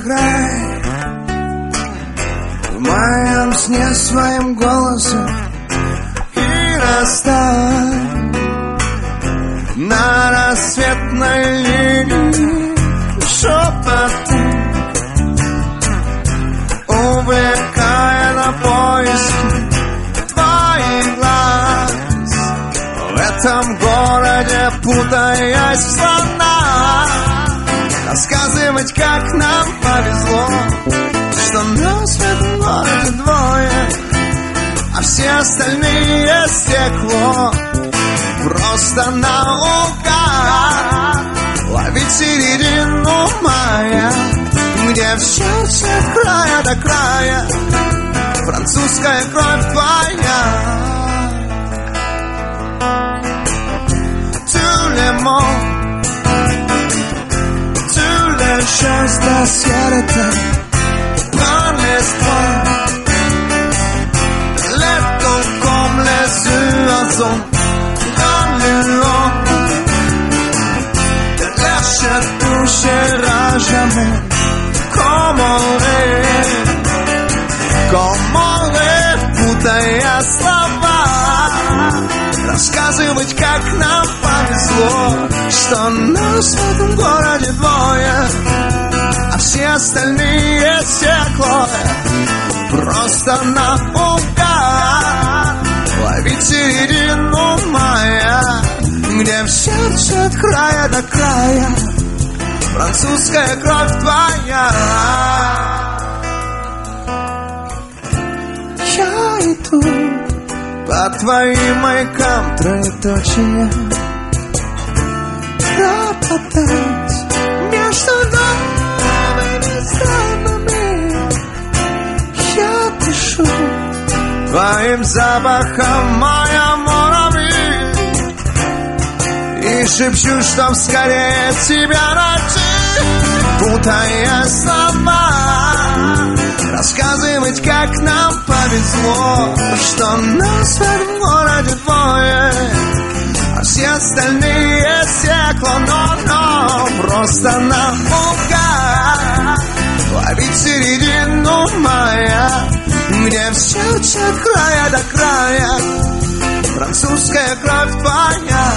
сыграй в моем сне своим голосом и расставай на рассветной линии шепотом, увлекая на поиски твоих глаз. В этом городе, путаясь в слонах, рассказывать, как нам повезло, что нас в этом городе двое, а все остальные стекло. Просто наука ловить середину мая, где в сердце от края до края французская кровь твоя. Tous les mots, tous les choses de cierta, prends l'espoir, les tons comme les oiseaux, dans l'eau, de l'air se touchera jamais, comme on rêve, путая слова, рассказывать, как нам повезло, что нас в этом городе двое, а все остальные стекло. Просто наука ловить середину мая, где в сердце от края до края французская кровь твоя. Я иду по твоим маякам троеточия, пропадать между новыми странами. Я дышу твоим запахом, моя муравьи, и шепчу, чтоб скорее тебя найти, путая слова, рассказывать, как нам повезло, что нас в этом городе двое, а все остальные стекло. Но просто наука ловить середину мая, где в сердце от края до края французская кровь твоя.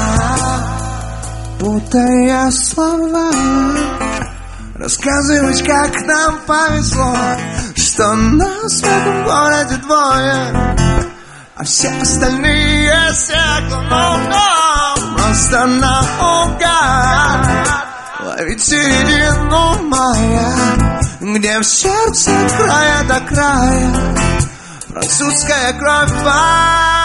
Путая слова, рассказывать, как нам повезло, что нас в этом городе двое, а все остальные стекло. Просто наука ловить середину мая, где в сердце от края до края французская кровь твоя.